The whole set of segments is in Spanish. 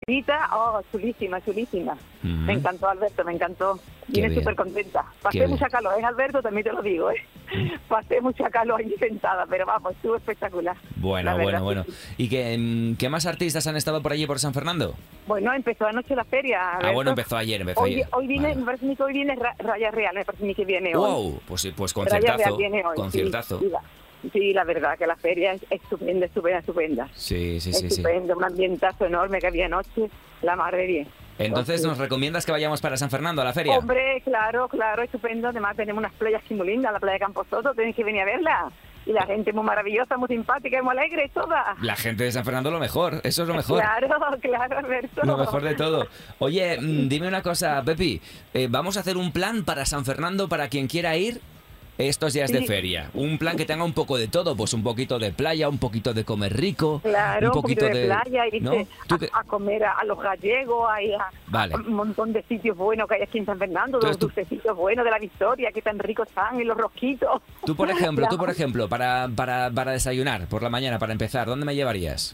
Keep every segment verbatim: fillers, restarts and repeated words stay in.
cervecita, oh, chulísima, chulísima. Uh-huh. Me encantó, Alberto, me encantó. Vine súper contenta. Pasé mucha calor, ¿eh, Alberto? También te lo digo, ¿eh? Pasé mucha calor allí sentada, pero vamos, estuvo espectacular. Bueno, bueno, bueno. ¿Y qué, qué más artistas han estado por allí, por San Fernando? Bueno, empezó anoche la feria, Alberto. Ah, bueno, empezó ayer, empezó hoy, ayer. Hoy viene, vale. me parece que hoy viene Raya Real, me parece que viene hoy. Wow, pues, pues conciertazo, conciertazo. Sí, sí, sí, la verdad que la feria es estupenda, estupenda, estupenda. Sí, sí, sí. Estupenda, sí. un ambientazo enorme que había anoche, la madre bien. Entonces, ¿nos recomiendas que vayamos para San Fernando a la feria? Hombre, claro, claro, estupendo. Además, tenemos unas playas aquí muy lindas, la playa de Camposoto, tenéis que venir a verla. Y la gente muy maravillosa, muy simpática y muy alegre, toda. La gente de San Fernando lo mejor, eso es lo mejor. Claro, claro, Alberto. Lo mejor de todo. Oye, dime una cosa, Pepi, eh, ¿vamos a hacer un plan para San Fernando para quien quiera ir estos días sí. de feria? Un plan que tenga un poco de todo, pues un poquito de playa, un poquito de comer rico, claro, un poquito, un poquito de, de playa, y ¿no? a, que... a comer a, a los gallegos, hay a, vale. a un montón de sitios buenos que hay aquí en San Fernando, los tú... dulcecitos buenos de la Victoria, que tan ricos están, y los rosquitos. Tú, por ejemplo, tú, por ejemplo, para, para, para desayunar por la mañana, para empezar, ¿dónde me llevarías?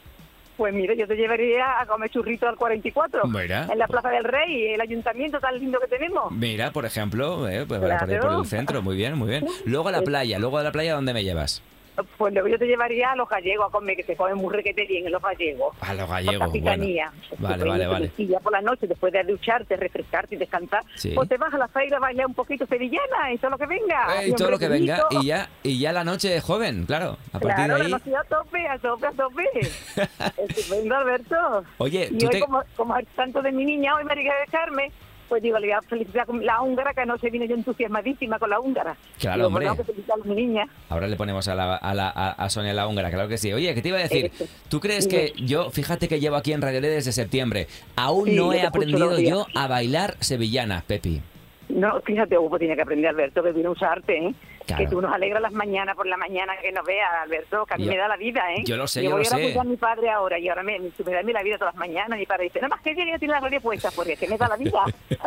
Pues mira, yo te llevaría a comer churritos al cuarenta y cuatro, mira, en la Plaza del Rey, el ayuntamiento tan lindo que tenemos. Mira, por ejemplo, eh, pues claro. por, por el centro, muy bien, muy bien. Luego a la playa, luego a la playa, ¿dónde me llevas? Pues luego yo te llevaría a los gallegos a comer, que se comen muy requete bien en los gallegos. A los gallegos, bueno. Vale, vale, vale. Y ya por la noche, después de ducharte, refrescarte y descansar, sí. pues te vas a la feira a bailar un poquito sevillana y todo lo que venga. Eh, y todo lo que venga, y ya y ya la noche es joven, claro. A claro, partir de ahí... la noche a tope, a tope, a tope. Estupendo, Alberto. Oye, y tú hoy, te... como, como es tanto de mi niña, hoy María de Carmen, pues digo, le voy a felicitar con la húngara, que anoche vine yo entusiasmadísima con la húngara. Claro, digo, hombre. Pues tengo que felicitar a mi niña. Ahora le ponemos a, la, a, la, a Sonia la húngara, claro que sí. Oye, ¿qué te iba a decir? Eso. ¿Tú crees sí. que yo, fíjate que llevo aquí en Radio L desde septiembre, aún sí, no he aprendido yo a bailar sevillana, Pepi? No, fíjate, Hugo, tiene que aprender, Alberto, que viene a usarte, ¿eh? Claro. Que tú nos alegras las mañanas por la mañana, que nos veas, Alberto, que a mí yo, me da la vida, ¿eh? Yo lo sé, yo, yo voy lo a sé. a mi padre ahora, y ahora me, me, me da la vida todas las mañanas. Mi padre dice, nada más que ya tiene la radio puesta, porque es que me da la vida.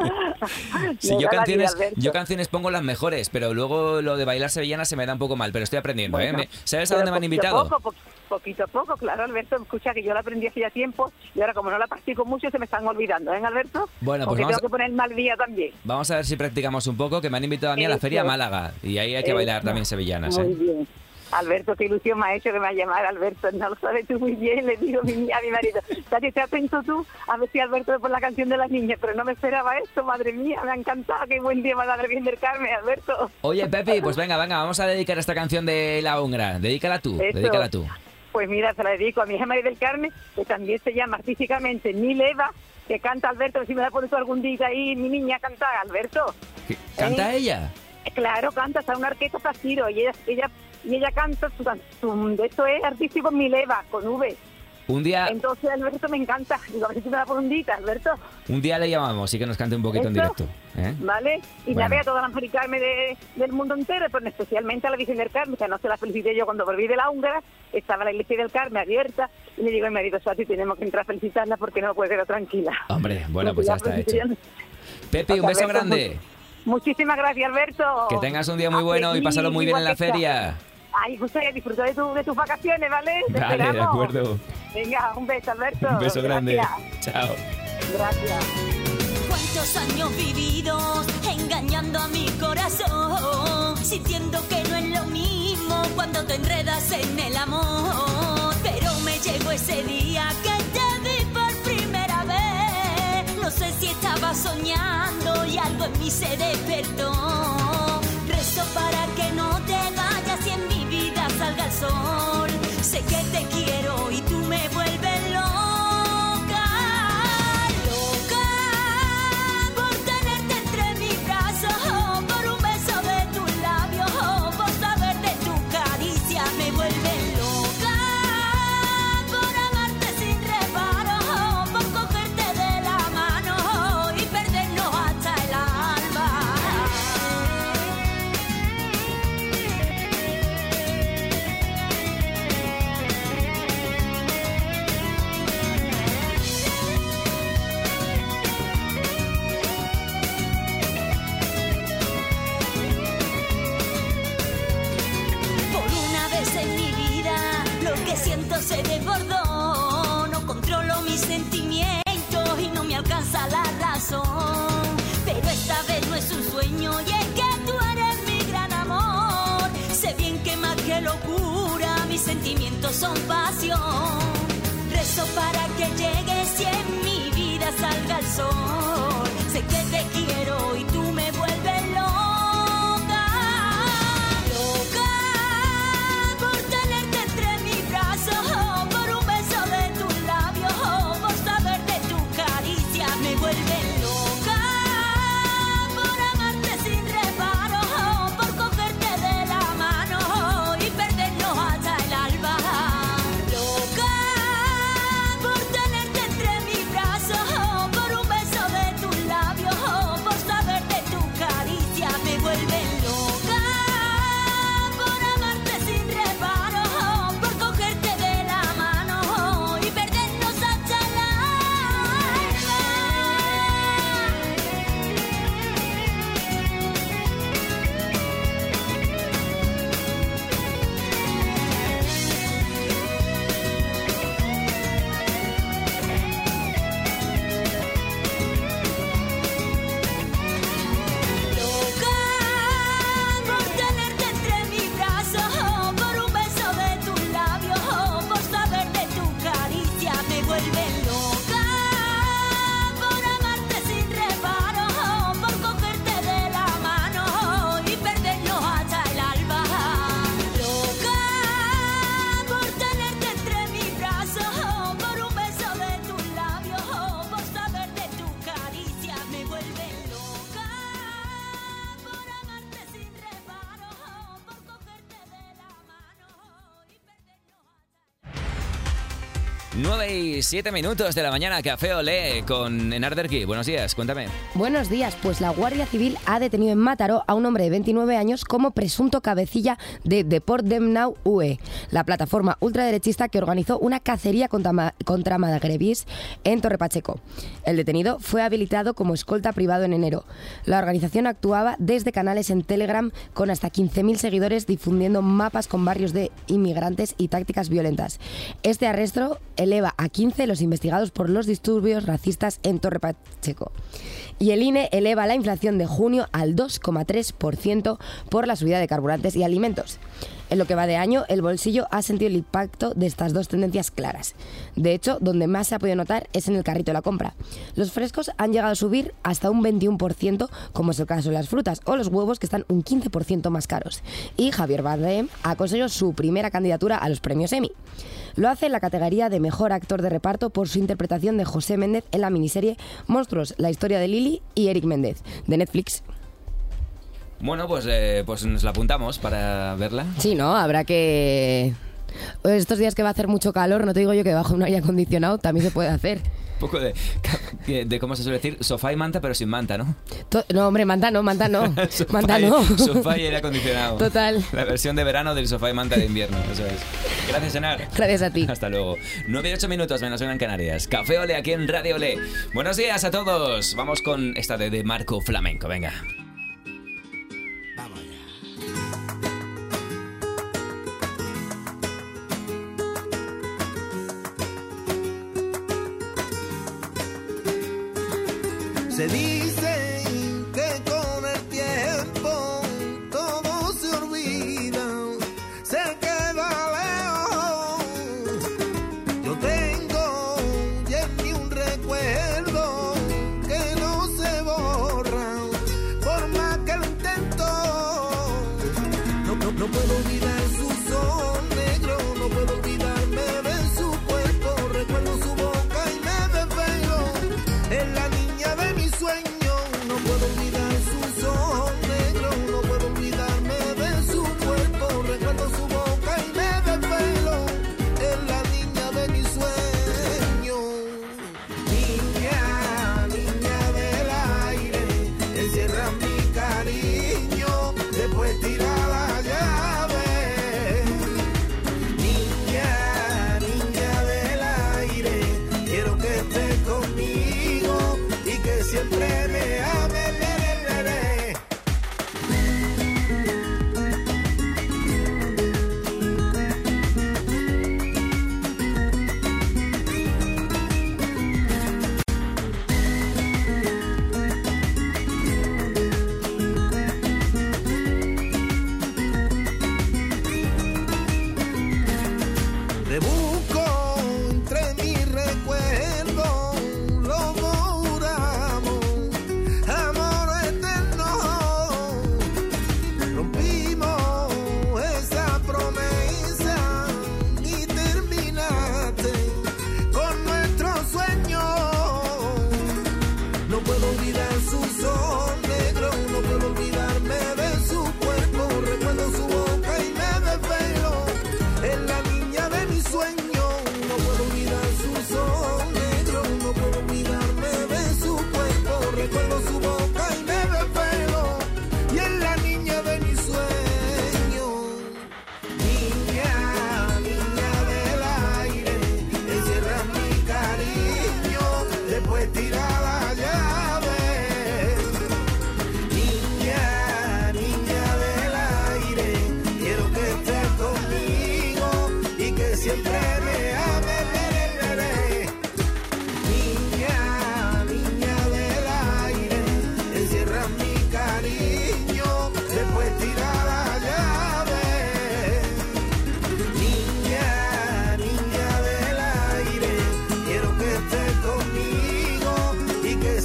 sí, yo canciones, vida, yo canciones pongo las mejores, pero luego lo de bailar sevillana se me da un poco mal, pero estoy aprendiendo, bueno, ¿eh? ¿Sabes a dónde me han invitado? Poco, po poquito a poco, claro, Alberto, escucha que yo la aprendí hace ya tiempo, y ahora como no la practico mucho, se me están olvidando, ¿eh, Alberto? Bueno, pues porque vamos tengo que poner mal día también. Vamos a ver si practicamos un poco, que me han invitado a mí a la Feria Málaga, y ahí hay que bailar Eso. también sevillanas, Muy ¿eh? bien. Alberto, qué ilusión me ha hecho que me va a llamar, Alberto, no lo sabes tú muy bien, le digo a mi, a mi marido, ¿sabes? Te atento tú a ver si Alberto por la canción de las niñas, pero no me esperaba esto, madre mía, me ha encantado, qué buen día, Madre Virgen del Carmen, Alberto. Oye, Pepi, pues venga, venga, vamos a dedicar esta canción de La Húngara, dedícala tú, Eso. dedícala tú. Pues mira, se la dedico a mi hija María del Carmen, que también se llama artísticamente Mileva, que canta Alberto, si me da por eso algún día ahí, mi niña canta, Alberto. ¿Canta ¿Eh? ella? Claro, canta, está una orquesta Zafiro, y ella, ella, y ella canta, su, su, esto es artístico Mileva, con V. Un día... Entonces, Alberto, me encanta. Digo, a ver si me da por un día, Alberto. Un día le llamamos y que nos cante un poquito ¿Eso? en directo, ¿eh? ¿Vale? Y bueno. ya vea a todas las Mari Carmen de, del mundo entero, pero especialmente a la Virgen del Carmen, que no se la felicité yo cuando volví de la húngara, estaba la iglesia del Carmen abierta, y le digo a mi marido, Sati, tenemos que entrar a felicitarla porque no puede quedar tranquila. Hombre, bueno, pues ya está hecho. Pepi, un beso grande. Muchísimas gracias, Alberto. Que tengas un día muy bueno y pásalo muy bien en la feria. Ay, José, disfruta de, tu, de tus vacaciones, ¿vale? Te Vale, esperamos. de acuerdo. Venga, un beso, Alberto. Un beso grande. Gracias. Chao. Gracias. Cuántos años vividos engañando a mi corazón, sintiendo que no es lo mismo cuando te enredas en el amor. Pero me llegó ese día que te vi por primera vez. No sé si estaba soñando y algo en mí se despertó. Rezo para que no te vayas y en mi vida salga el sol. Sé que te quiero y tú me vuelves loca, loca por tenerte entre mis brazos, por un beso de tus labios, por saber de tu caricia. Me vuelves loca por amarte sin reparo, por cogerte de la mano y perdernos hasta el alba. que llegues y en mi vida salga el sol. Sé que te quiero y tú me vuelves loca, loca por tenerte entre mis brazos, por un beso de tus labios, por saber de tu caricia. Me vuelves loca por amarte sin reparo, por cogerte de la mano y perdernos hasta el alba. Loca por tenerte entre mis brazos, por un beso de tus labios, por saber de tu caricia. Me vuelves loca por amarte sin reparo, por cogerte de la mano y perdernos hasta el alba. Loca por tenerte entre mis brazos, por un beso de tus labios, por saber de tu caricia. Me vuelve loca por amarte sin reparo, por cogerte de la mano y perdernos hasta el alba. Loca por tenerte entre mis brazos, por un beso de tus labios, por saber de tu caricia. Me vuelve loca por amarte sin reparo, por cogerte de la mano y perdernos hasta nueve y siete minutos de la mañana, Café Olé con Enar Derki. Buenos días, cuéntame. Buenos días, pues la Guardia Civil ha detenido en Mataró a un hombre de veintinueve años como presunto cabecilla de Deport Dem Now U E, la plataforma ultraderechista que organizó una cacería contra, ma- contra magrebíes en Torre Pacheco. El detenido fue habilitado como escolta privado en enero. La organización actuaba desde canales en Telegram con hasta quince mil seguidores difundiendo mapas con barrios de inmigrantes y tácticas violentas. Este arresto eleva a quince los investigados por los disturbios racistas en Torre Pacheco. Y el I N E eleva la inflación de junio al dos coma tres por ciento por la subida de carburantes y alimentos. En lo que va de año, el bolsillo ha sentido el impacto de estas dos tendencias claras. De hecho, donde más se ha podido notar es en el carrito de la compra. Los frescos han llegado a subir hasta un veintiuno por ciento, como es el caso de las frutas, o los huevos, que están un quince por ciento más caros. Y Javier Bardem ha conseguido su primera candidatura a los premios Emmy. Lo hace en la categoría de Mejor Actor de Reparto por su interpretación de José Méndez en la miniserie Monstruos, la historia de Lili y Eric Méndez, de Netflix. Bueno, pues, eh, pues nos la apuntamos para verla. Sí, ¿no? Habrá que... Estos días que va a hacer mucho calor, no te digo yo que bajo un aire acondicionado también se puede hacer. Un poco de, de, ¿cómo se suele decir? Sofá y manta, pero sin manta, ¿no? To- no, hombre, manta no, manta no. Sofá Manta y- no. Sofá y aire acondicionado. Total. La versión de verano del sofá y manta de invierno, eso es. Gracias, Enar. Gracias a ti. Hasta luego. nueve y ocho minutos menos una en Canarias. Café Olé aquí en Radio Olé. Buenos días a todos. Vamos con esta de, de Marco Flamenco, venga. Se dice que con el tiempo todo se olvida, se queda lejos. Yo tengo y en mí un recuerdo que no se borra, por más que lo intento. No, no, no puedo olvidar su sol negro, no puedo olvidarme de su cuerpo. Recuerdo su boca y me desvelo. Es la niña de mi sueño, no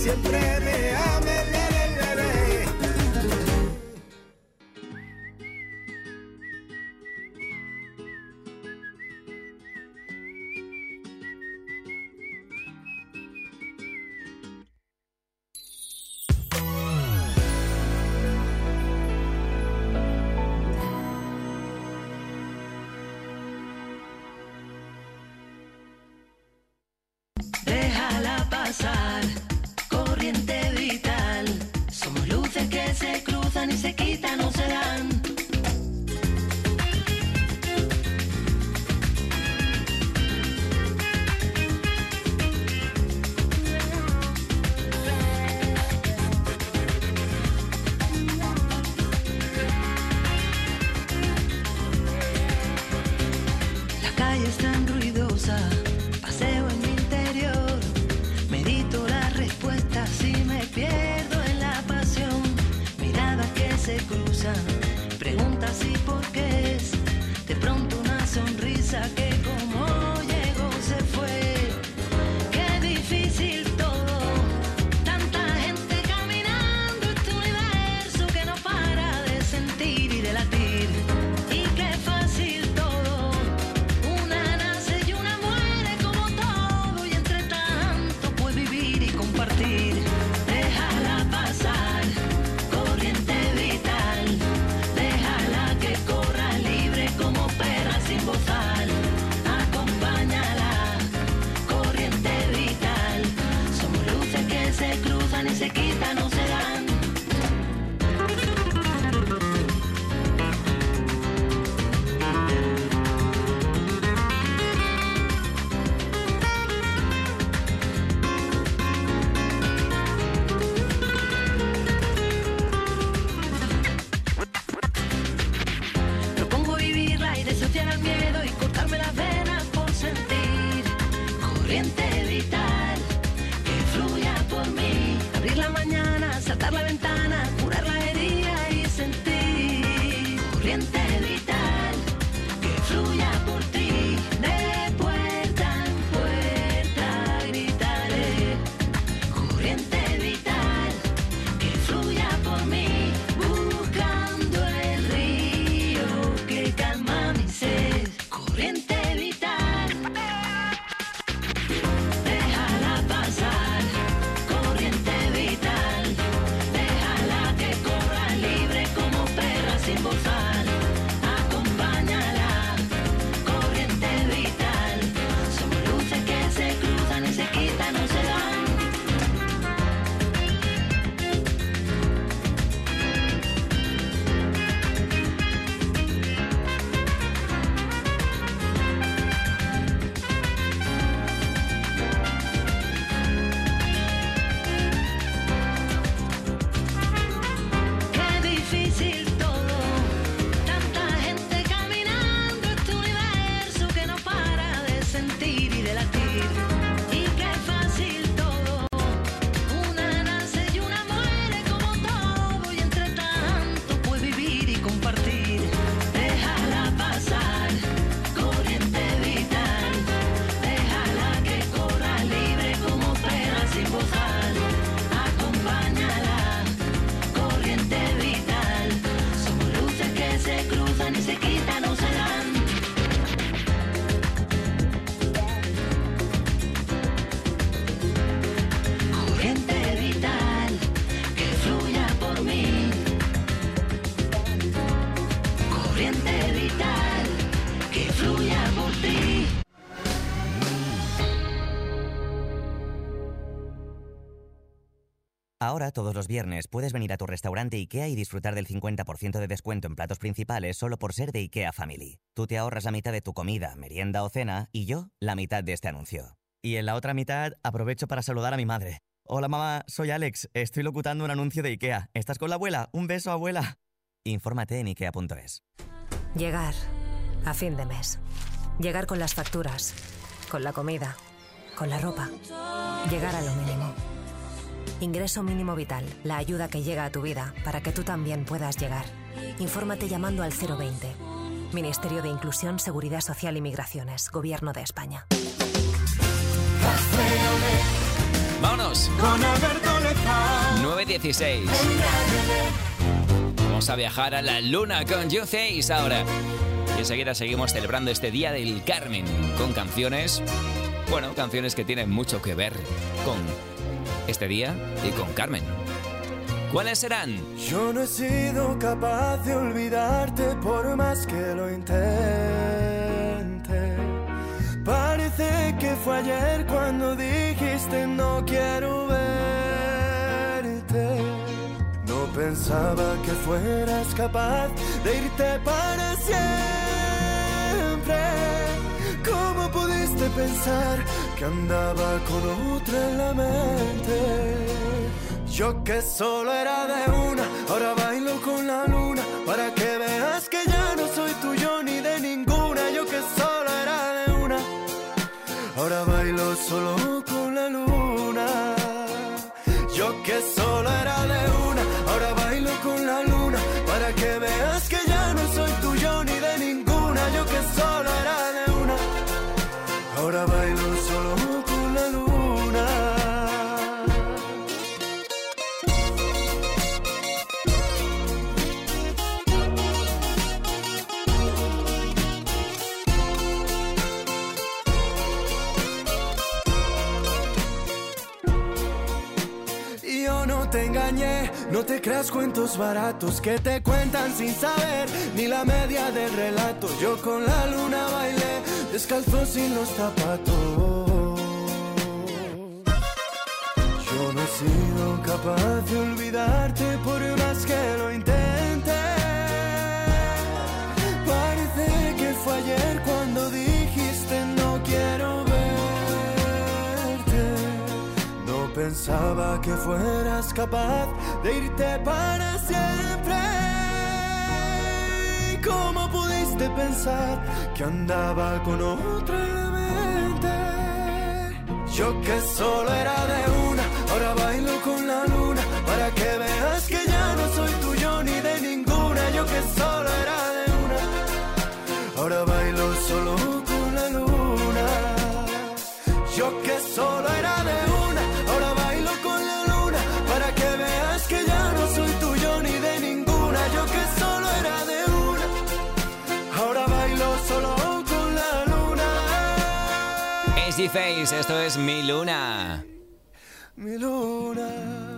siempre me ames. Le, le, le, le. Déjala pasar, corriente vital. Somos luces que se cruzan y se quitan o se dan. La calle es tan ruidosa, paseo en mi interior, medito las respuestas y me pierdo en la pasión. Miradas que se cruzan, preguntas y por qué es. De pronto una sonrisa que como llegó se fue. Qué difícil todo, tanta gente caminando este universo que no para de sentir y de latir. Y qué fácil todo, una nace y una muere como todo, y entre tanto puede vivir y compartir. Déjala pasar, corriente vital, déjala que corra libre como perra sin bozal. Acompáñala, corriente vital, somos luces que se cruzan y se quitan o se dan. Propongo vivirla y desafiar al miedo y cortarme las venas por sentir. Corriente vital, que fluya por mí. Abrir la mañana, saltar la ventana, curar la herida y sentir. Corriente vital, que fluya por ti. De puerta en puerta gritaré. Corriente vital, que fluya por mí. Buscando el río que calma mi sed. Corriente vital, déjala pasar. Corriente vital, déjala que corra libre como perra sin bozal. Acompáñala, corriente vital, somos luces que se cruzan y se quitan o se dan. Qué difícil todo, tanta gente caminando este universo que no para de sentir y de latir. Y qué fácil todo, una nace y una muere como todo, y entre tanto puede vivir y compartir. Déjala pasar, corriente vital, déjala que corra libre como perra sin bozal. Acompáñala, corriente vital, somos luces que se cruzan y se quitan o se dan. Corriente vital, que fluya por mí. Corriente vital, que fluya por ti. Ahora, todos los viernes, puedes venir a tu restaurante IKEA y disfrutar del cincuenta por ciento de descuento en platos principales solo por ser de IKEA Family. Tú te ahorras la mitad de tu comida, merienda o cena y yo la mitad de este anuncio. Y en la otra mitad aprovecho para saludar a mi madre. Hola mamá, soy Alex, estoy locutando un anuncio de IKEA. ¿Estás con la abuela? Un beso, abuela. Infórmate en ikea punto es. Llegar a fin de mes. Llegar con las facturas, con la comida, con la ropa. Llegar a lo mínimo. Ingreso mínimo vital, la ayuda que llega a tu vida para que tú también puedas llegar. Infórmate llamando al cero veinte. Ministerio de Inclusión, Seguridad Social y Migraciones, Gobierno de España. ¡Vámonos! Con Alberto nueve dieciséis. Vamos a viajar a la luna con You Face ahora. Y enseguida seguimos celebrando este Día del Carmen con canciones, bueno, canciones que tienen mucho que ver con este día y con Carmen. ¿Cuáles serán? Yo no he sido capaz de olvidarte por más que lo intente. Parece que fue ayer cuando dijiste no quiero verte. No pensaba que fueras capaz de irte para siempre. ¿Cómo pudiste pensar que andaba con otra en la mente? Yo que solo era de una, ahora bailo con la luna, para que veas que ya no soy tuyo ni de ninguna. Yo que solo era de una, ahora bailo solo con la luna. Yo que solo era de una, ahora bailo con la luna, para que veas que ya no soy tuyo ni de ninguna. Yo que solo era de una, ahora bailo solo con la luna. Te engañé, no te creas cuentos baratos que te cuentan sin saber ni la media del relato. Yo con la luna bailé, descalzo sin los zapatos. Yo no he sido capaz de olvidarte por más que lo intenté. Parece que fue ayer cuando dijiste no quiero verte. Pensaba que fueras capaz de irte para siempre. ¿Cómo pudiste pensar que andaba con otra en la mente? Yo que solo era de una, ahora bailo con la luna, para que veas que ya no soy tuyo ni de ninguna. Yo que solo era de una, ahora bailo solo con la luna. Yo que solo era de una, ahora bailo con la luna, para que veas que ya no soy tuyo ni de ninguna. Yo que solo era de una, ahora bailo solo con la luna. Es You Face, esto es Mi Luna. Mi luna.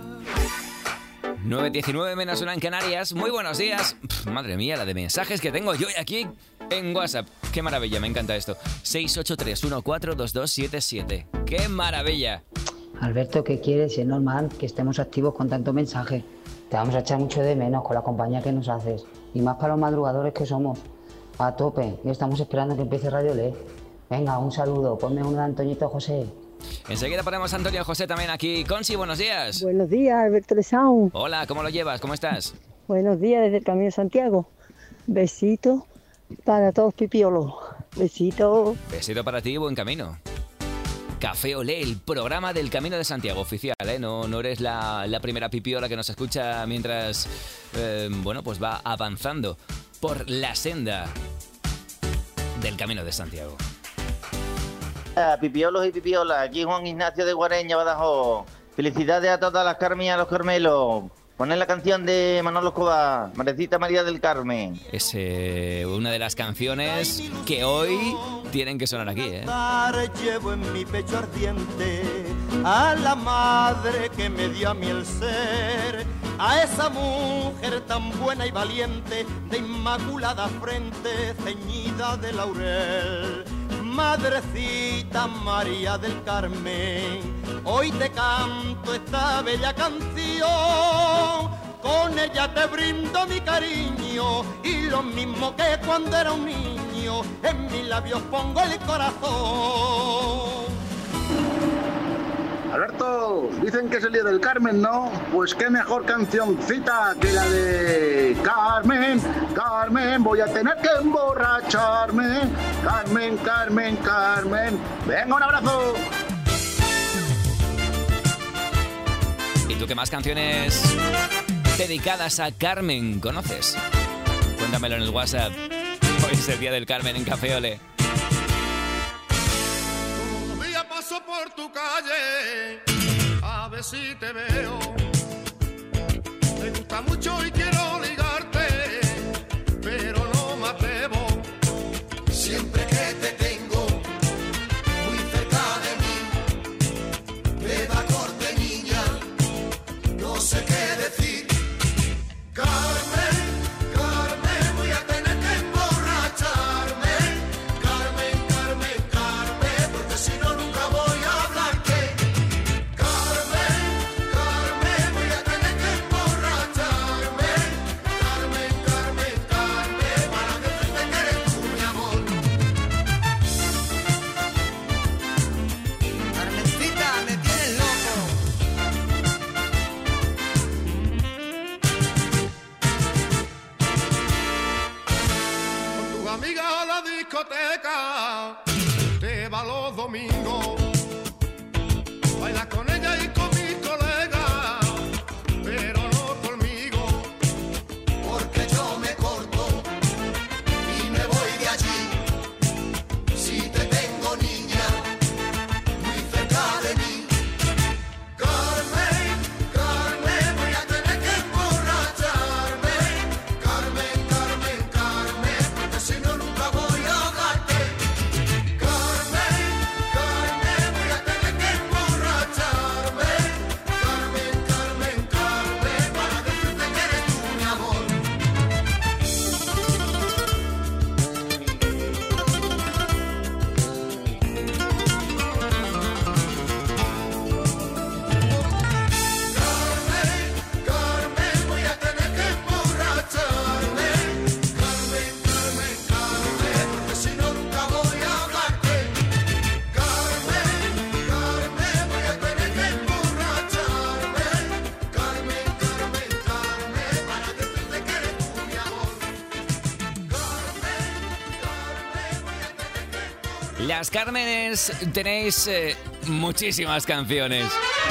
nueve diecinueve menos una en Canarias. Muy buenos días. Pff, madre mía, la de mensajes que tengo yo aquí en WhatsApp. Qué maravilla, me encanta esto. seis ocho tres uno cuatro dos dos siete siete. ¡Qué maravilla! Alberto, ¿qué quieres? Es normal que estemos activos con tanto mensaje. Te vamos a echar mucho de menos con la compañía que nos haces. Y más para los madrugadores que somos. A tope. Y estamos esperando que empiece Radio L E. Venga, un saludo. Ponme un Antoñito José. Enseguida ponemos a Antonio José también aquí. Consi, buenos días. Buenos días, Alberto Lesaun. Hola, ¿cómo lo llevas? ¿Cómo estás? Buenos días desde el Camino de Santiago. Besitos para todos pipiolos. Besitos. Besito para ti y buen camino. Café Olé, el programa del Camino de Santiago oficial, ¿eh? No, no eres la, la primera pipiola que nos escucha mientras, eh, bueno, pues va avanzando por la senda del Camino de Santiago. Pipiolos y pipiolas, aquí Juan Ignacio de Guareña, Badajoz. Felicidades a todas las Carmen y a los Carmelos. Poner la canción de Manolo Escobar, Marecita María del Carmen. Es eh, una de las canciones que hoy tienen que sonar aquí, ¿eh? Llevo en mi pecho ardiente a la madre que me dio a mí el ser, a esa mujer tan buena y valiente, de inmaculada frente, ceñida de laurel. Madrecita María del Carmen, hoy te canto esta bella canción, con ella te brindo mi cariño, y lo mismo que cuando era un niño, en mis labios pongo el corazón. Alberto, dicen que es el día del Carmen, ¿no? Pues qué mejor cancioncita que la de Carmen, Carmen, voy a tener que emborracharme. Carmen, Carmen, Carmen. Venga, un abrazo. ¿Y tú qué más canciones dedicadas a Carmen conoces? Cuéntamelo en el WhatsApp. Hoy es el día del Carmen en Café Olé. Paso por tu calle, a ver si te veo. gusta mucho y quiero ligarte, pero no me atrevo. Siempre que te tengo muy cerca de mí, me da corte niña, no sé qué decir. Carmen, Carmen, voy a tener que emborracharme. Carmen, Carmen, Carmen, porque si no nunca voy a hablarte. Carmen, Carmen, voy a tener que emborracharme. Carmen, Carmen, Carmen, para decirte que eres tú mi amor. Carmencita, me tienes loco. Con tus amigas a la discoteca te va los domingos. Bailas con ella y con mis colegas, pero no conmigo, porque yo me corto y me voy de allí. Si te tengo niña muy cerca de mí. Carmen, Carmen, voy a tener que emborracharme. Carmen, Carmen, Carmen, porque si no nunca voy a darte. Carmen, Carmen, voy a tener que emborracharme. Carmen, Carmen, Carmen, para decirte que eres tú mi amor. Carmen, Carmen, voy a tener que emborracharme. Carmen, Carmen, Carmen, porque si no nunca voy a hablarte. Carmen, Carmen, voy a tener que emborracharme. Carmen, Carmen, Carmen, para decirte que eres tú mi amor. Las Cármenes tenéis eh, muchísimas canciones.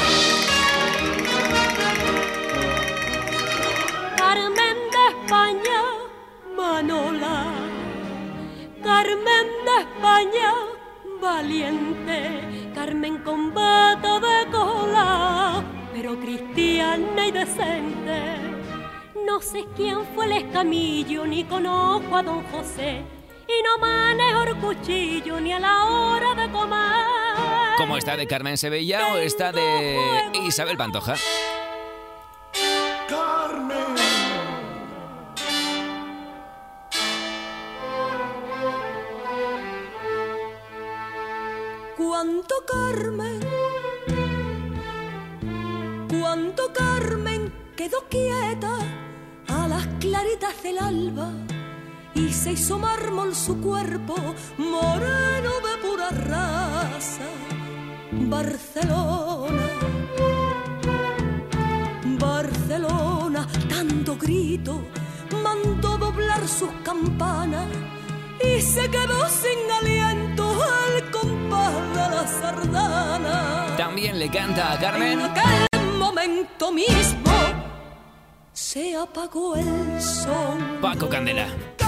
Carmen de España, Manola. Carmen de España, valiente. Carmen con bata de cola, pero cristiana y decente. No sé quién fue el escamillo, ni conozco a don José. Y no manejo el cuchillo ni a la hora de comer. ¿Cómo está de Carmen Sevilla o está de Isabel Pantoja? Carmen. Cuánto Carmen, cuánto Carmen quedó quieta a las claritas del alba y se hizo mármol su cuerpo, moreno de pura raza. Barcelona, Barcelona, tanto grito, mandó doblar sus campanas y se quedó sin aliento al compás de la sardana. También le canta a Carmen. En aquel momento mismo se apagó el sol. Paco Candela.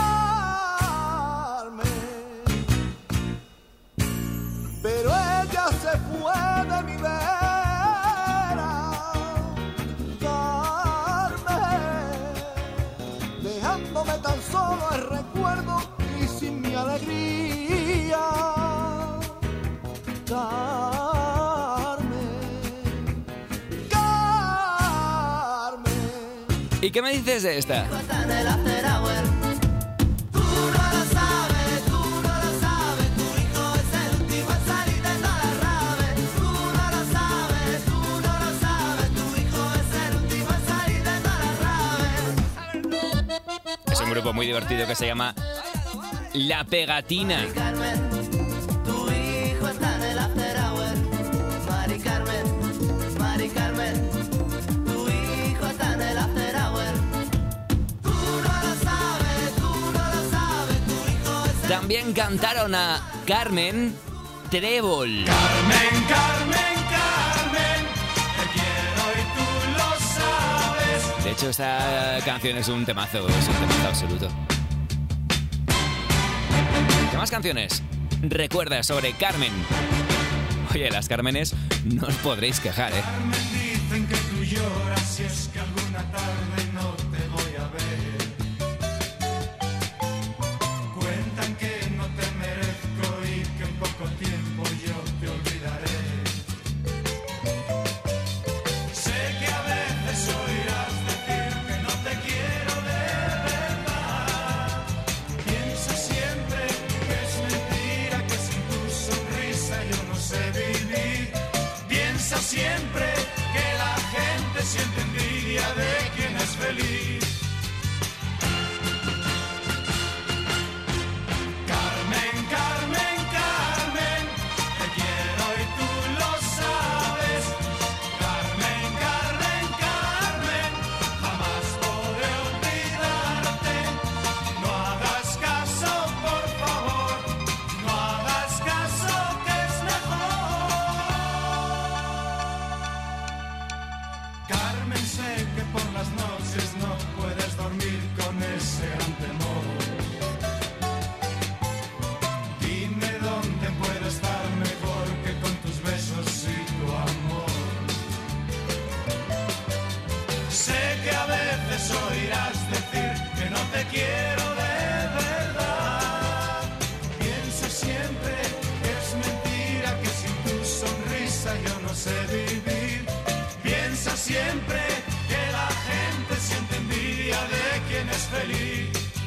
Pero ella se fue de mi vera, Carmen, dejándome tan solo el recuerdo y sin mi alegría. Carmen, Carmen. ¿Y qué me dices de esta? Es un grupo muy divertido que se llama La Pegatina. Tu hijo está en el after hour. Mari Carmen, Mari Carmen, tu hijo está en el after hour. Tú no lo sabes, tú no lo sabes, tu hijo es el... También cantaron a Carmen Trébol. Carmen, Carmen, Carmen, te quiero y tú lo sabes. De hecho, esta canción es un temazo, es un temazo absoluto. ¿Qué más canciones recuerda sobre Carmen? Oye, las Cármenes no os podréis quejar, ¿eh? Carmen, dicen que tú lloras si es que alguna tarde no Carmen, sé que por las noches no puedes dormir con ese gran temor. Dime dónde puedo estar mejor que con tus besos y tu amor. Sé que a veces oirás decir que no te quiero de verdad. Piensa siempre que es mentira, que sin tu sonrisa yo no sé vivir. Piensa siempre que la gente siente envidia de quien es feliz.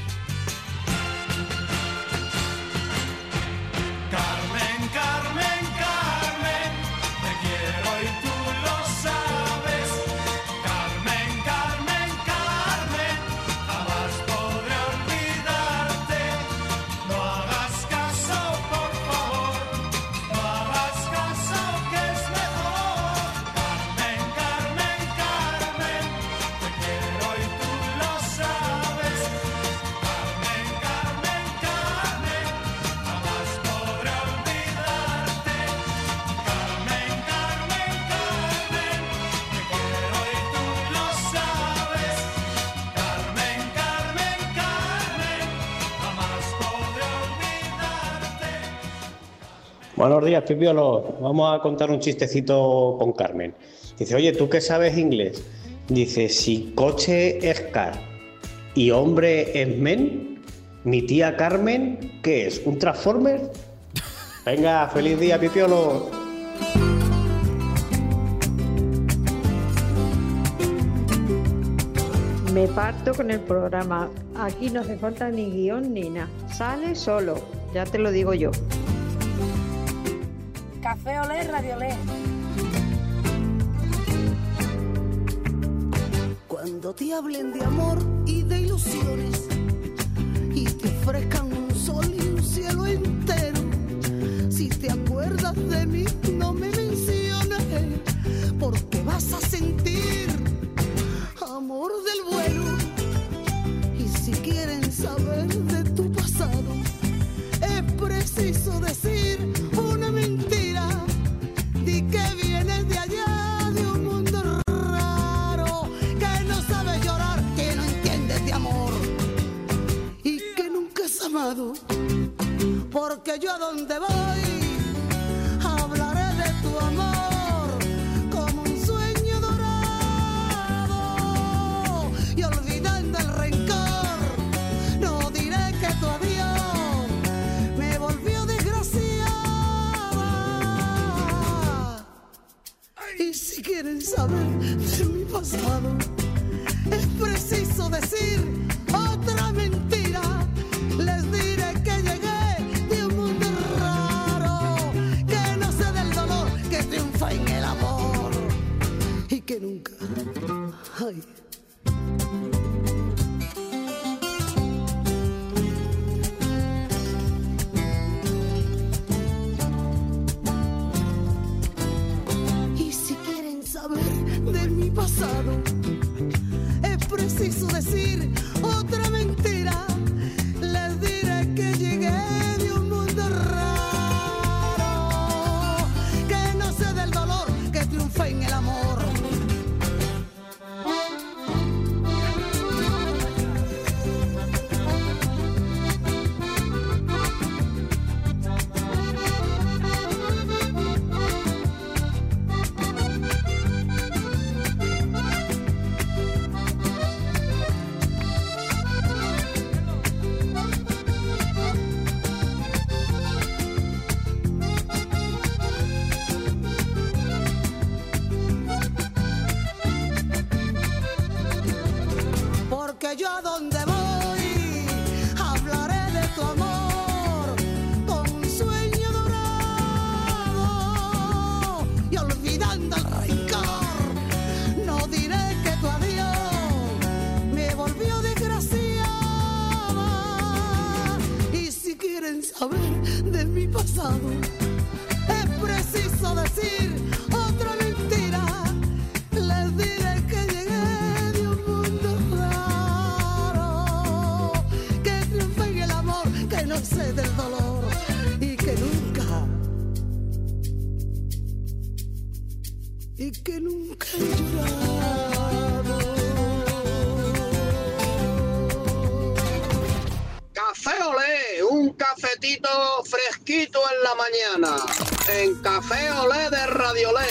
Carmen, Carmen, Carmen, te quiero y tú lo sabes. Carmen, Carmen, Carmen, jamás podré olvidarte. No hagas caso, por favor, no hagas caso que es mejor. Carmen, Carmen, Carmen, te quiero y tú lo sabes. Carmen, Carmen, Carmen, jamás podré olvidarte. Carmen, Carmen, Carmen, te quiero y tú lo sabes. Carmen, Carmen, Carmen, jamás podré olvidarte. Buenos días, Pipiolo. Vamos a contar un chistecito con Carmen. Dice, oye, ¿tú qué sabes inglés? Dice, si coche es car y hombre es men, mi tía Carmen, ¿qué es? ¿Un Transformer? Venga, feliz día, Pipiolo. Me parto con el programa. Aquí no hace falta ni guión ni nada. Sale solo, ya te lo digo yo. Café Olé, Radio Olé. Cuando te hablen de amor y de ilusiones y te ofrezcan un sol y un cielo entero, si te acuerdas de mí no me menciones, porque vas a sentir amor del bueno. Y si quieren saber de tu pasado, es preciso decir una mentira. Di que vienes de allá, de un mundo raro, que no sabes llorar, que no entiendes de amor y que nunca has amado. Porque yo a donde voy hablaré de tu amor como un sueño dorado, y olvidando el rencor no diré que tu adiós me volvió desgraciada. Y si quieren saber de mi pasado, es preciso decir otra mentira. Les diré que llegué de un mundo raro, que no sé del dolor que triunfa en el amor y que nunca, ay, y si quieren saber de mi pasado, es preciso decir otra mentira. Les diré que llegué de un mundo raro, que no sé del dolor que triunfa en el amor. nunca he llorado. Café Olé, un cafetito fresquito en la mañana. En Café Olé de Radio Olé.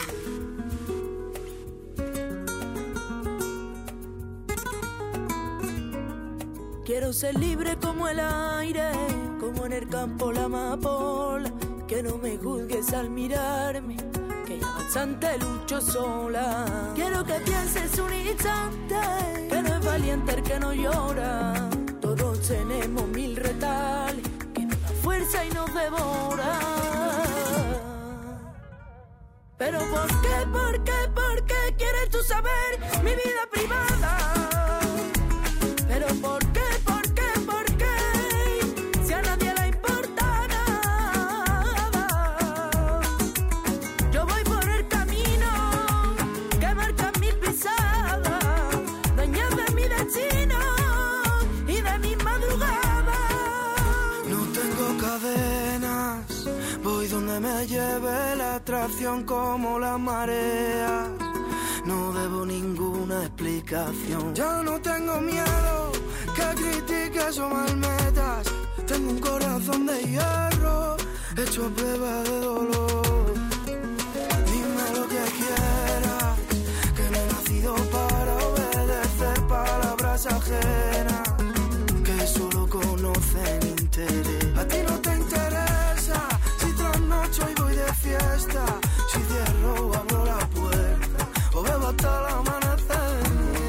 Quiero ser libre como el aire, como en el campo la amapola. Que no me juzgues al mirarme, que ya bastante lucho sola. Quiero que pienses un instante, que no es valiente el que no llora. Todos tenemos mil retales, que nos da fuerza y nos devora. Pero ¿por qué, por qué, por qué quieres tú saber mi vida privada? Pero ¿por qué, por qué, por qué? Si a nadie le importa nada. Yo voy por el camino que marca mis pisadas, dueña de mi destino y de mi madrugada. No tengo cadenas, voy donde me lleve la atracción como la marea. No debo ninguna explicación. Ya no tengo miedo que critiques o malmetas. Tengo un corazón de hierro hecho a prueba de dolor. Dime lo que quieras, que no he nacido para obedecer palabras ajenas que solo conocen interés. A ti no te interesa si trasnocho y voy de fiesta, si cierro o abro la puerta o bebo hasta el amanecer.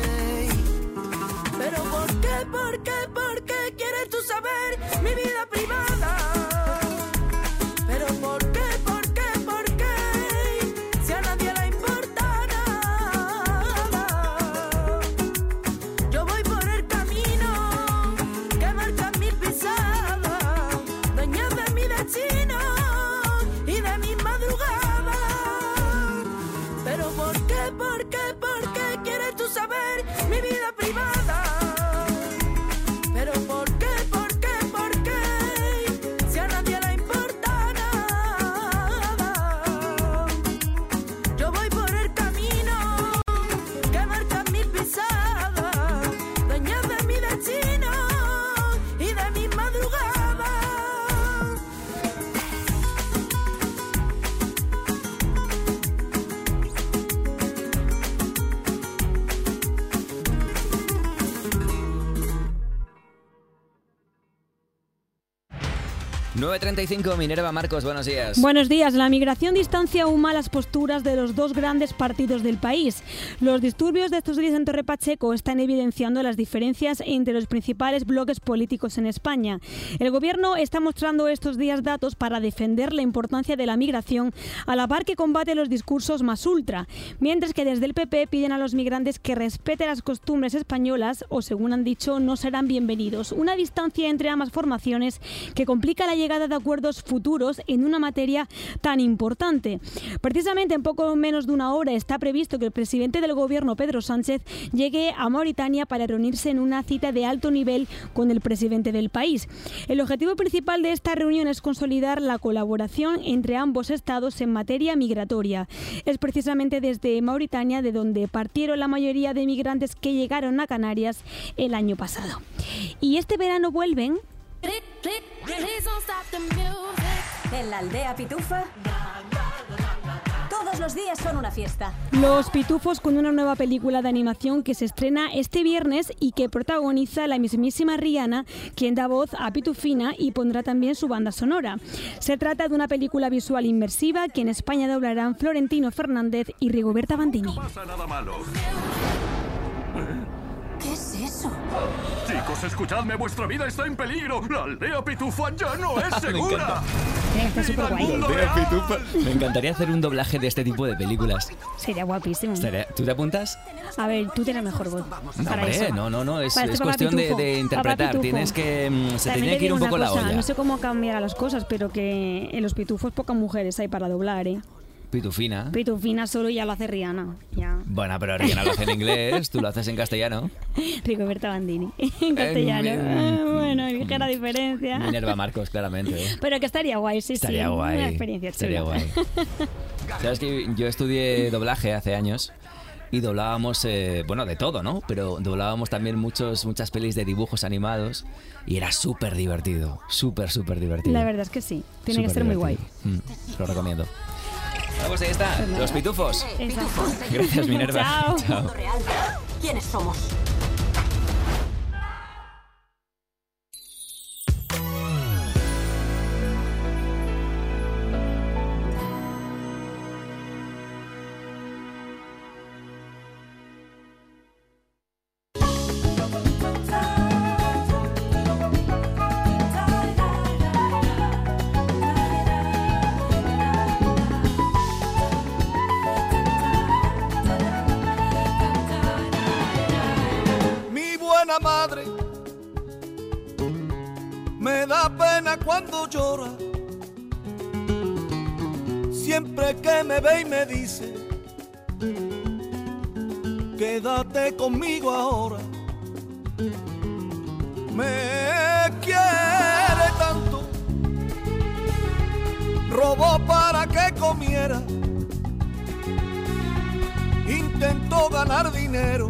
Pero ¿por qué, por qué, por qué quieres tú saber mi vida privada? Pero ¿por qué, por qué, por qué? Si a nadie le importa nada. Yo voy por el camino que marca mis pisadas, dueña de mi destino y de mi madrugada. Pero ¿por qué, por qué, por qué quieres tú saber mi vida privada? Pero ¿por qué, por qué, por qué? Si a nadie le importa nada. Yo voy por el camino que marca mis pisadas, dueña de mi destino y de mi madrugada. nueve treinta y cinco, Minerva Marcos, buenos días. Buenos días. La migración distancia aún más las posturas de los dos grandes partidos del país. Los disturbios de estos días en Torre Pacheco están evidenciando las diferencias entre los principales bloques políticos en España. El Gobierno está mostrando estos días datos para defender la importancia de la migración, a la par que combate los discursos más ultra, mientras que desde el P P piden a los migrantes que respeten las costumbres españolas o, según han dicho, no serán bienvenidos. Una distancia entre ambas formaciones que complica la llegada de acuerdos futuros en una materia tan importante. Precisamente en poco menos de una hora está previsto que el presidente del Gobierno, Pedro Sánchez, llegue a Mauritania para reunirse en una cita de alto nivel con el presidente del país. El objetivo principal de esta reunión es consolidar la colaboración entre ambos estados en materia migratoria. Es precisamente desde Mauritania de donde partieron la mayoría de migrantes que llegaron a Canarias el año pasado. Y este verano vuelven... En la aldea Pitufa, todos los días son una fiesta. Los Pitufos, con una nueva película de animación que se estrena este viernes y que protagoniza la mismísima Rihanna, quien da voz a Pitufina y pondrá también su banda sonora. Se trata de una película visual inmersiva que en España doblarán Florentino Fernández y Rigoberta Bandini. No pasa nada malo. ¿Qué es eso? Chicos, escuchadme, vuestra vida está en peligro. La aldea Pitufa ya no es Me segura. Está súper guay. mundo Aldea Pitufa. Me encantaría hacer un doblaje de este tipo de películas. Sería guapísimo. Estaría- ¿Tú te apuntas? A ver, tú tienes mejor voz No, para hombre, eso. no, no, no, es, Para es este papá cuestión de, pitufo. de interpretar. Papá pitufo. Tienes que mm, se También tiene te que ir digo un poco una la cosa, olla. No sé cómo cambiará las cosas, pero que en los pitufos pocas mujeres hay para doblar, ¿eh? Pitufina. Pitufina solo ya lo hace Rihanna. Ya. Bueno, pero Rihanna lo hace en inglés, tú lo haces en castellano. Rigoberta Bandini, en castellano. Eh, Ah, bueno, ligera diferencia. Minerva Marcos, claramente. ¿eh? Pero que estaría guay, sí, Estaría sí. guay. Una experiencia Estaría chula. guay. Sabes que yo estudié doblaje hace años y doblábamos, eh, bueno, de todo, ¿no? Pero doblábamos también muchos, muchas pelis de dibujos animados y era súper divertido, súper, súper divertido. La verdad es que sí, tiene que Súper ser muy guay. divertido. Mm, lo recomiendo. Vamos, ahí está, Pues nada. los pitufos. Exacto. Gracias, Minerva. Chao. Chao. ¿Quiénes somos? Mi buena madre me da pena cuando llora. Siempre que me ve y me dice, quédate conmigo ahora. Me quiere tanto, robó para que comiera. Intentó ganar dinero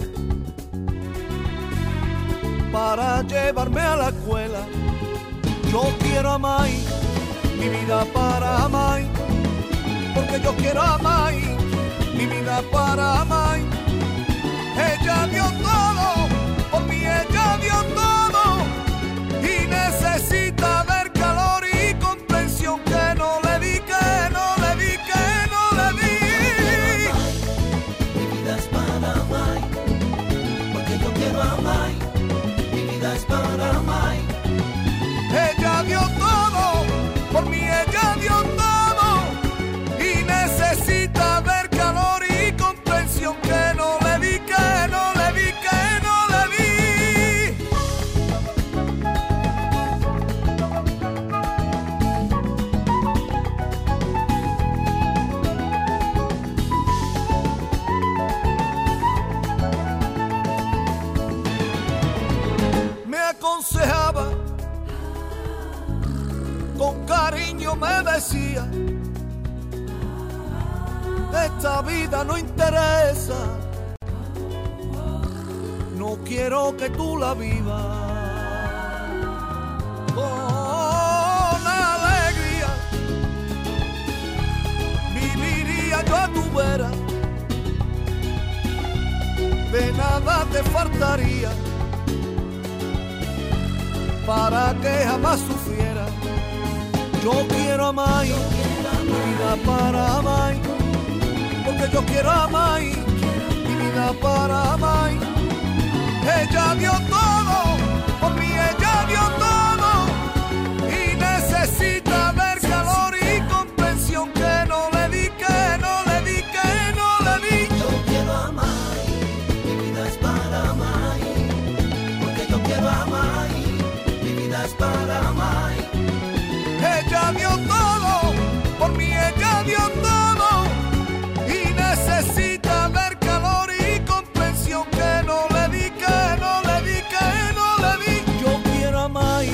para llevarme a la escuela. Yo quiero a Mai, mi vida para Mai, porque yo quiero a Mai, mi vida para Mai. Ella dio todo, por mí ella dio todo, y necesita ver calor y comprensión que no le di, que no le di, que no le di. Mi vida es para Mai, porque yo quiero a Mai. Mi vida es para Mai. Ella dio todo, por mí ella dio todo, y necesita ver calor y comprensión que no le di, que no le di, que no le di. Me aconsejaba, con cariño me decía, esta vida no interesa, no quiero que tú la vivas. Con alegría viviría yo a tu vera, de nada te faltaría, para que jamás sufriera. Yo quiero a Mai, mi vida para Mai, porque yo quiero a Mai, mi vida para Mai. Ella dio todo, por mí ella dio todo, y necesita ver calor y comprensión que no le di, que no le di, que no le di. Yo quiero a Mai, mi vida es para Mai, porque yo quiero a Mai, mi vida es para Mai. Ella dio todo, por mí ella dio todo, y necesita ver calor y comprensión que no le di, que no le di, que no le di. Yo quiero a Mai,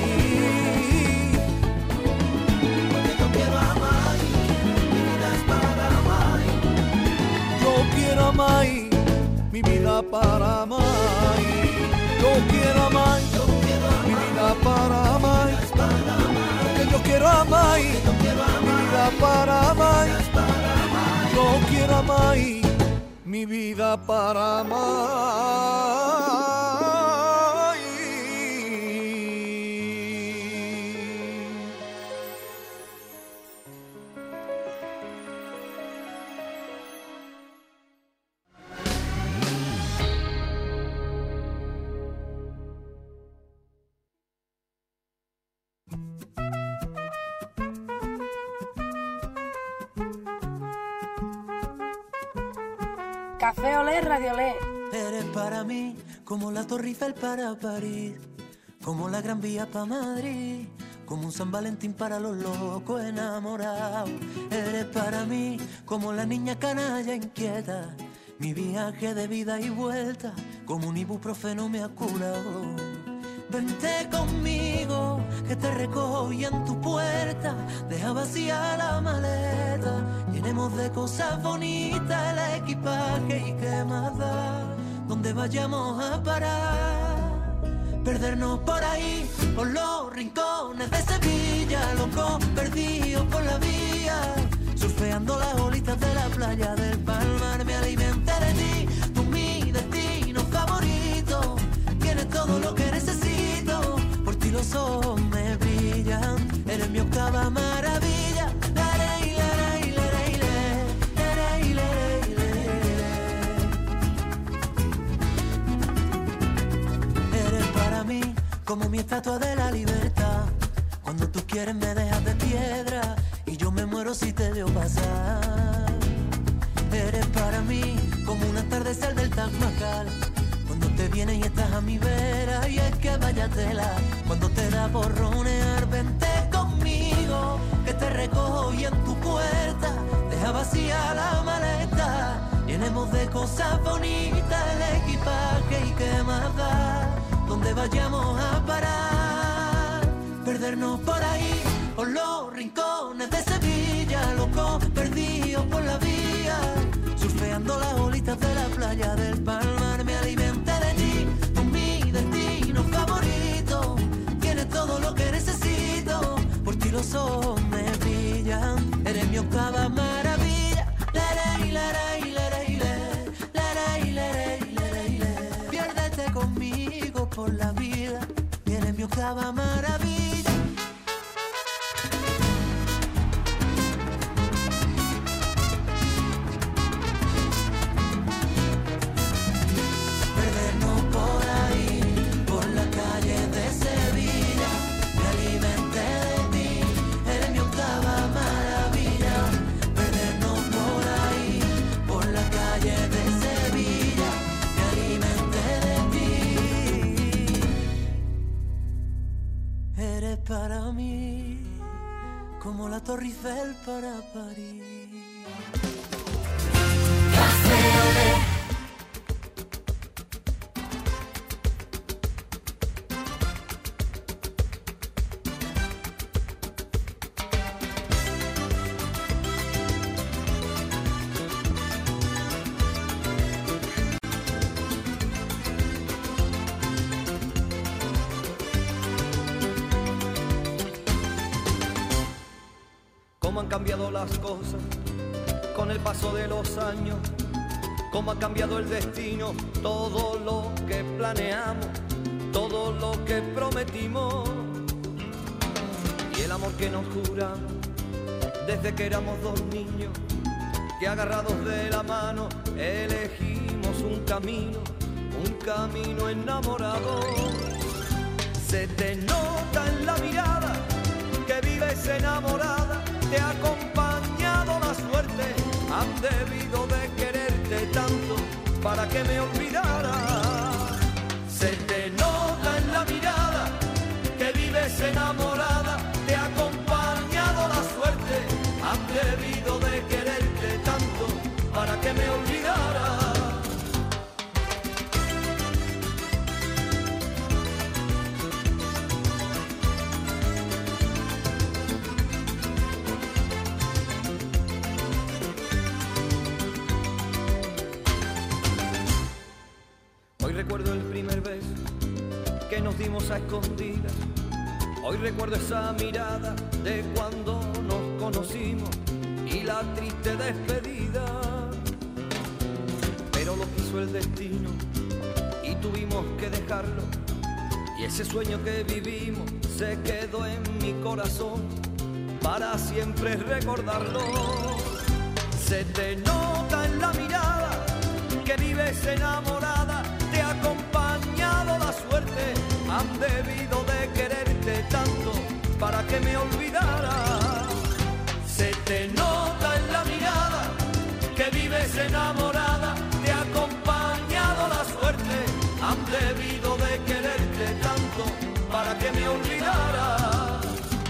porque yo quiero a Mai, mi vida es para Mai. Yo quiero a Mai, mi vida para Mai. Yo quiero a Mai, mi vida para Mai. Yo quiero a Mai, mi vida para Mai. Yo quiero a Mai, mi vida para Mai. Café Olé, Radio Olé. Eres para mí como la Torre Eiffel para París, como la Gran Vía para Madrid, como un San Valentín para los locos enamorados. Eres para mí como la niña canalla inquieta, mi viaje de vida y vuelta, como un ibuprofeno me ha curado. Vente conmigo, que te recojo hoy en tu puerta, deja vacía la maleta, llenemos de cosas bonitas el equipaje y qué más da, donde vayamos a parar. Perdernos por ahí, por los rincones de Sevilla, locos perdidos por la vía, surfeando las olitas de la playa del Palmar. Me alimenté de ti, tú mi destino favorito, tienes todo lo que necesito, por ti los ojos me brillan, eres mi octava maravilla. Larei, larei, larei, larei, larei, larei. Eres para mí como mi estatua de la libertad, cuando tú quieres me dejas de piedra y yo me muero si te veo pasar. Eres para mí como un atardecer del Taj Mahal, cuando te vienes y estás a mi vera, y es que vaya tela, cuando te da por ronear. Vente conmigo, que te recojo hoy en tu puerta, deja vacía la maleta, llenemos de cosas bonitas el equipaje y qué más da, donde vayamos a parar. Perdernos por ahí, por los rincones de Sevilla, locos perdidos por la vía, surfeando las olitas de la playa del Palmar. Me alimenté de ti, tú mi destino favorito, tienes todo lo que necesito, por ti los ojos me brillan, eres mi octava maravilla. Larei, larei, larei, larei, larei, larei, larei. Piérdete conmigo por la vida, eres mi octava maravilla. Para mí, como la Torre Eiffel para París. Cómo han cambiado las cosas con el paso de los años, cómo ha cambiado el destino, todo lo que planeamos, todo lo que prometimos, y el amor que nos juramos desde que éramos dos niños, que agarrados de la mano elegimos un camino, un camino enamorado. Se te nota en la mirada que vives enamorada, te ha acompañado la suerte, han debido de quererte tanto para que me olvidara. Se te nota en la mirada que vives enamorada, te ha acompañado la suerte, han debido de quererte tanto para que me olvidara. Recuerdo el primer beso que nos dimos a escondidas, hoy recuerdo esa mirada de cuando nos conocimos y la triste despedida, pero lo quiso el destino y tuvimos que dejarlo, y ese sueño que vivimos se quedó en mi corazón para siempre recordarlo. Se te nota en la mirada que vives enamorada, te ha acompañado la suerte, han debido de quererte tanto para que me olvidara. Se te nota en la mirada que vives enamorada, te ha acompañado la suerte, han debido de quererte tanto para que me olvidara.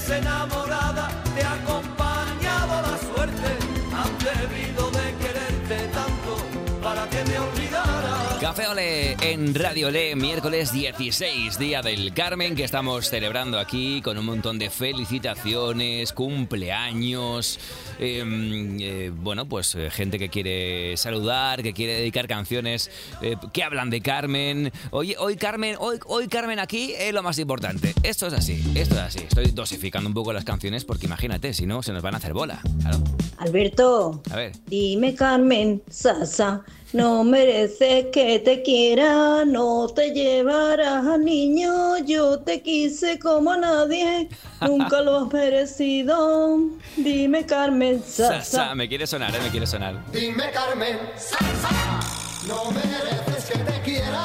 vienes enamorada, te ha acompañado la suerte, han debido de quererte tanto para que me olvidara. Café Olé en Radio Olé, miércoles dieciséis, Día del Carmen, que estamos celebrando aquí con un montón de felicitaciones, cumpleaños, eh, eh, bueno, pues eh, gente que quiere saludar, que quiere dedicar canciones eh, que hablan de Carmen. Hoy, hoy Carmen, hoy, hoy Carmen aquí es lo más importante. Esto es así, esto es así. Estoy dosificando un poco las canciones porque imagínate, si no se nos van a hacer bola. Claro. Alberto, A ver. dime Carmen, Sasa, no mereces que te quiera, no te llevarás a niño, yo te quise como a nadie, nunca lo has merecido. Dime Carmen, Sasa. Sasa, me quiere sonar, eh, me quiere sonar. Dime Carmen, no mereces que te quiera,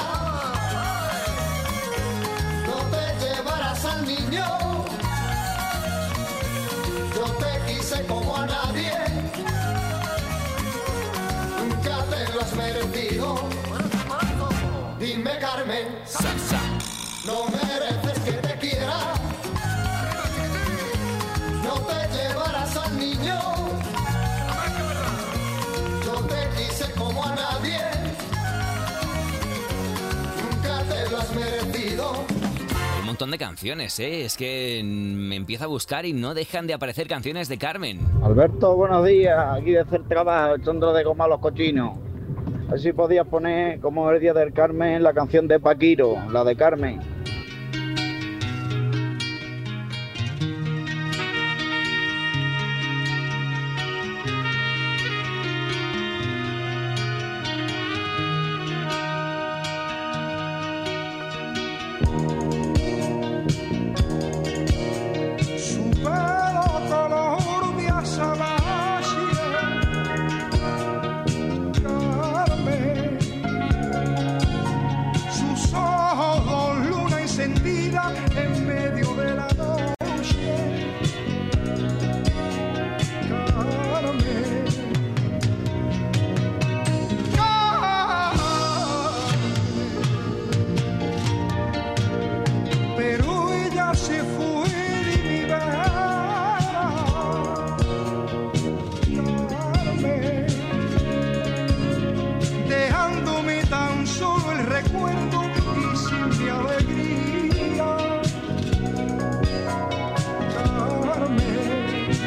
no te llevarás al niño, yo te quise como a nadie, nunca te lo has merecido. Dime Carmen, no mereces que te quiera, no te llevarás al niño, yo te quise como a nadie, nunca te lo has merecido. Un montón de canciones, ¿eh? Es que me empiezo a buscar y no dejan de aparecer canciones de Carmen. Alberto, buenos días. Aquí de hacer trabajo, echando de goma a los cochinos. A ver si podías poner, como el Día del Carmen, la canción de Paquiro, la de Carmen. Su pelo color de azabache, Carmen, sus ojos luna encendida en medio de la noche, Carmen, Carmen, pero ella se fue de mi vida, Carmen, dejándome tan solo el recuerdo y sin mi alegría, Carmen,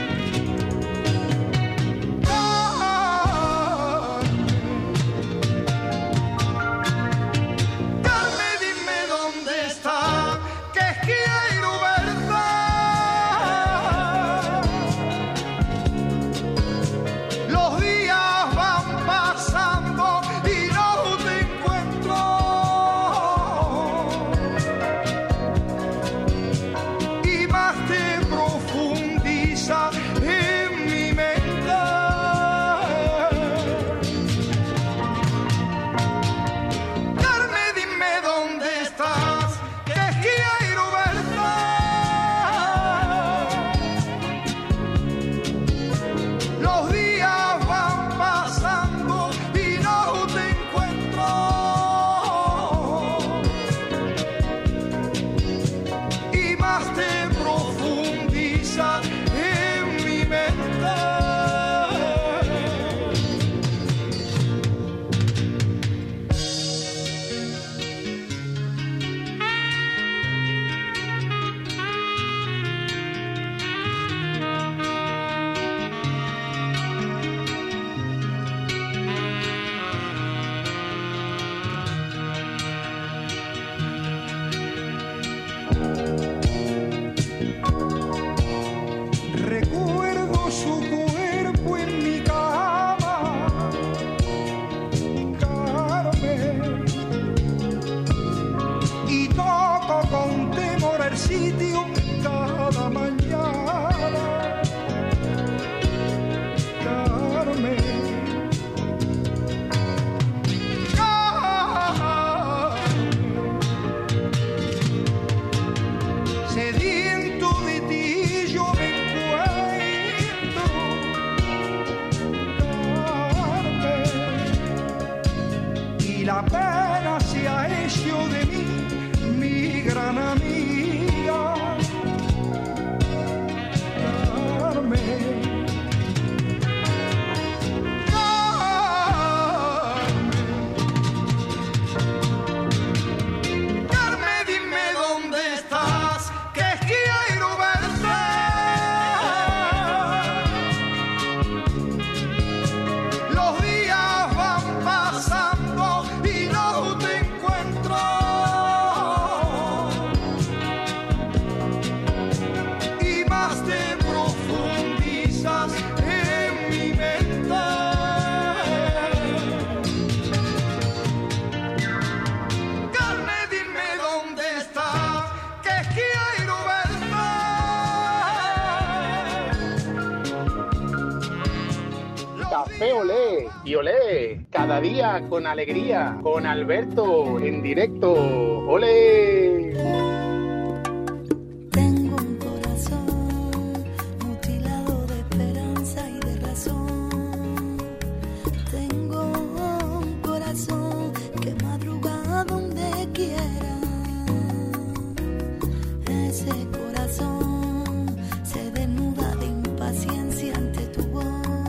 Carmen, Carmen, dime dónde está, que quiero verte. Los días van pasando y no te encuentro, y más te profundiza en mi mente. Carmen, dime dónde estás, que quiero verte. Los días van pasando y no te encuentro, y más te profundiza en mi mente. Recuerdo su cuerpo en mi cama, Carmen, y toco con temor el sitio cada mañana, Carmen, Carmen, sediento de ti yo me encuentro, Carmen, y la pena se ha hecho de mí mi gran amiga, Y olé, cada día con alegría, con Alberto en directo. ¡Olé! Tengo un corazón mutilado de esperanza y de razón. Tengo un corazón que madruga donde quiera. Ese corazón se desnuda de impaciencia ante tu voz.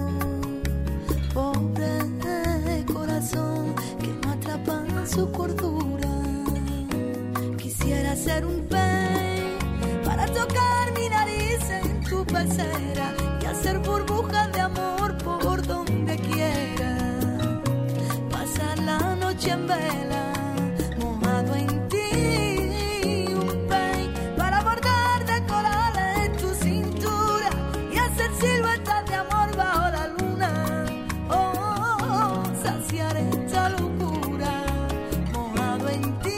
Pobre corazón que no atrapa su cordura. Quisiera ser un pez para tocar mi nariz en tu pecera y hacer burbujas de amor por donde quiera. Pasar la noche en vela, mojado en ti. Un pez para bordar de corales tu cintura y hacer siluetas de amor bajo la luna. Oh, saciar esta locura, mojado en ti.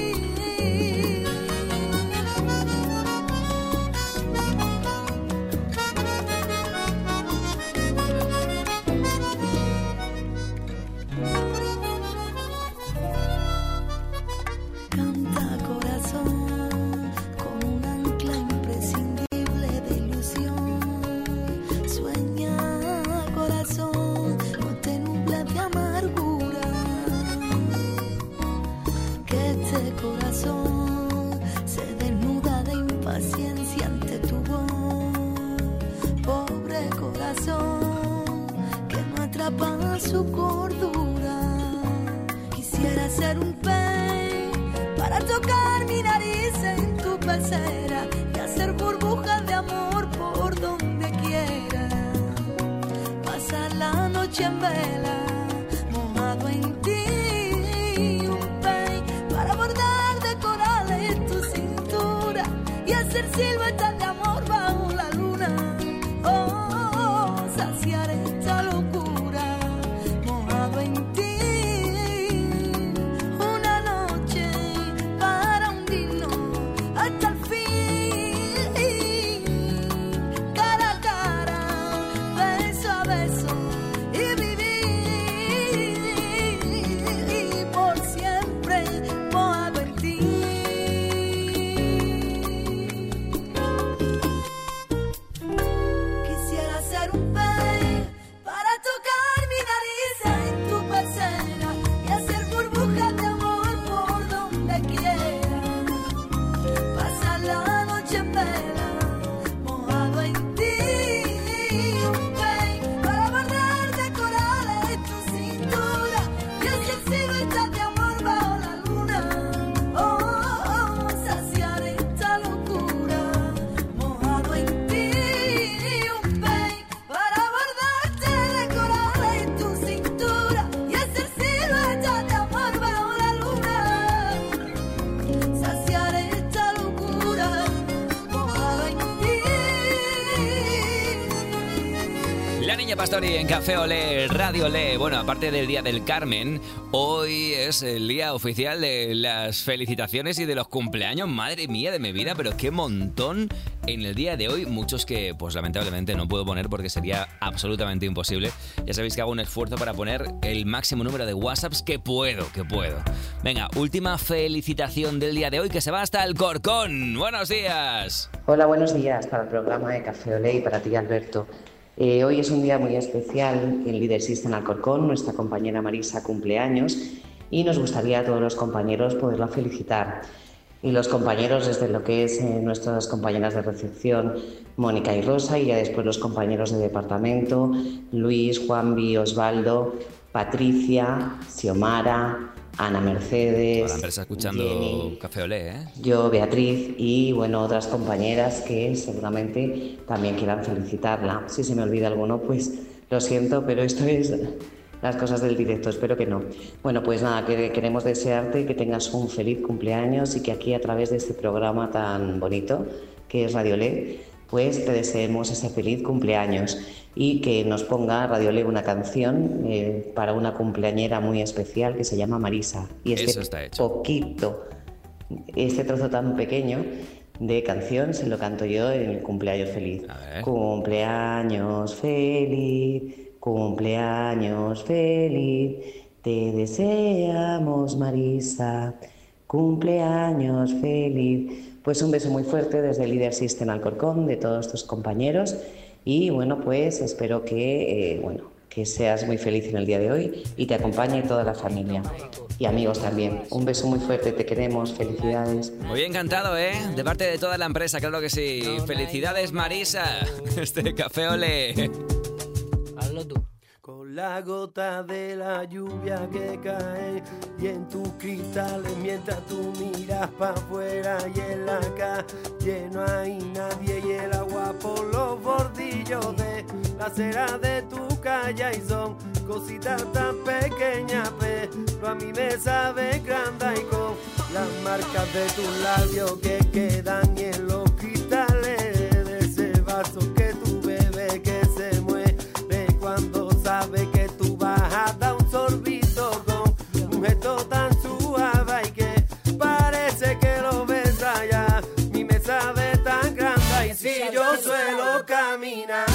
Canta corazón con un ancla imprescindible de ilusión. Sueña corazón, no te nubles de amargura. Que este corazón se desnuda de impaciencia ante tu voz. Pobre corazón que no atrapa su cordura. Quisiera ser un pez para tocar mi nariz en tu pecera y hacer burbujas de amor por donde quiera. Pasar la noche en vela, mojado en ti. Un pez para bordar de corales tu cintura y hacer siluetas de amor bajo la luna. Oh, saciar esta locura, mojado en ti. Una noche para hundirnos hasta el fin, cara a cara, beso a beso y vivir por siempre mojado en ti. Quisiera ser un pez para tocar mi nariz en tu pecera y hacer burbujas de amor por donde quiera. Pasar la noche en vela, mojado en ti. Un pez para bordar de corales tu cintura y hacer siluetas de amor bajo la luna. Oh, oh, oh, saciar esta locura, mojado en ti. Un pez para bordarte de corales tu cintura y hacer siluetas de amor bajo la luna. Saciar esta locura, mojado en ti. La Niña Pastori en Café Olé, Radio Olé. Bueno, aparte del Día del Carmen, hoy es el día oficial de las felicitaciones y de los cumpleaños. Madre mía de mi vida, pero qué montón en el día de hoy. Muchos que, pues lamentablemente, no puedo poner porque sería absolutamente imposible. Ya sabéis que hago un esfuerzo para poner el máximo número de WhatsApps que puedo, que puedo. Venga, última felicitación del día de hoy que se va hasta Alcorcón. ¡Buenos días! Hola, buenos días para el programa de Café Olé y para ti, Alberto. Eh, hoy es un día muy especial en Líder System Alcorcón. Nuestra compañera Marisa cumpleaños y nos gustaría a todos los compañeros poderla felicitar. Y los compañeros, desde lo que es eh, nuestras compañeras de recepción, Mónica y Rosa, y ya después los compañeros de departamento, Luis, Juanvi, Osvaldo, Patricia, Xiomara, Ana Mercedes, Ahora empresa escuchando Jenny, Café Olé, ¿eh? yo, Beatriz y bueno, otras compañeras que seguramente también quieran felicitarla. Si se me olvida alguno, pues lo siento, pero esto es las cosas del directo, espero que no. Bueno, pues nada, que queremos desearte que tengas un feliz cumpleaños y que aquí a través de este programa tan bonito que es Radio Olé, pues te deseemos ese feliz cumpleaños y que nos ponga Radio Olé una canción eh, para una cumpleañera muy especial que se llama Marisa. Y este Eso está hecho. poquito, este trozo tan pequeño de canción se lo canto yo en el cumpleaños feliz. Cumpleaños feliz, Cumpleaños feliz, te deseamos, Marisa. Cumpleaños feliz. Pues un beso muy fuerte desde Líder System Alcorcón, de todos tus compañeros. Y bueno, pues espero que, eh, bueno, que seas muy feliz en el día de hoy y te acompañe toda la familia. Y amigos también. Un beso muy fuerte, te queremos, felicidades. Muy encantado, ¿eh? De parte de toda la empresa, claro que sí. Felicidades, Marisa. Este café ole. Hazlo tú. Con la gota de la lluvia que cae y en tus cristales mientras tú miras para afuera y en la calle no hay nadie y el agua por los bordillos de la acera de tu calle y son cositas tan pequeñas, pero a mí me sabe grande y con las marcas de tus labios que quedan en los cristales de ese vaso que tú bebes que se mueve cuando sabe que tú vas a dar un sorbito con un gesto tan suave y que parece que lo ves allá. Mi me sabe tan grande y si yo suelo caminar